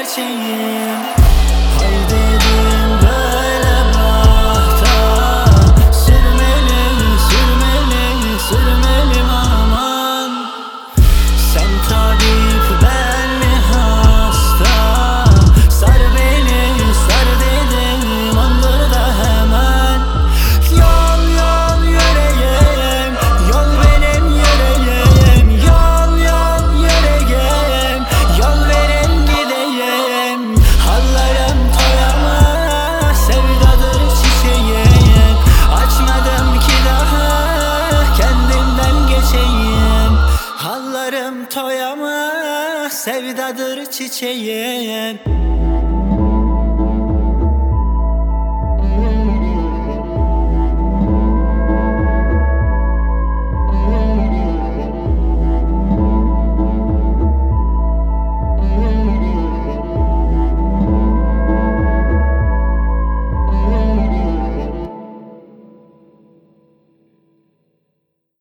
gerçeğim. Haydedim böyle bahta, sürmeli, sürmeli, sürmeli aman. Sen tabip, ben mi hasta? Sar beni, sar dedim, andır da hemen. Yol yol yüreyim, yol benim yüreğim. Yol yol yüreyim, yol verin gideyim. Hallarım toyama, sevdadır çiçeğim. Açmadım ki daha, kendimden geçeyim. Hallarım toyama, sevdadır çiçeğim.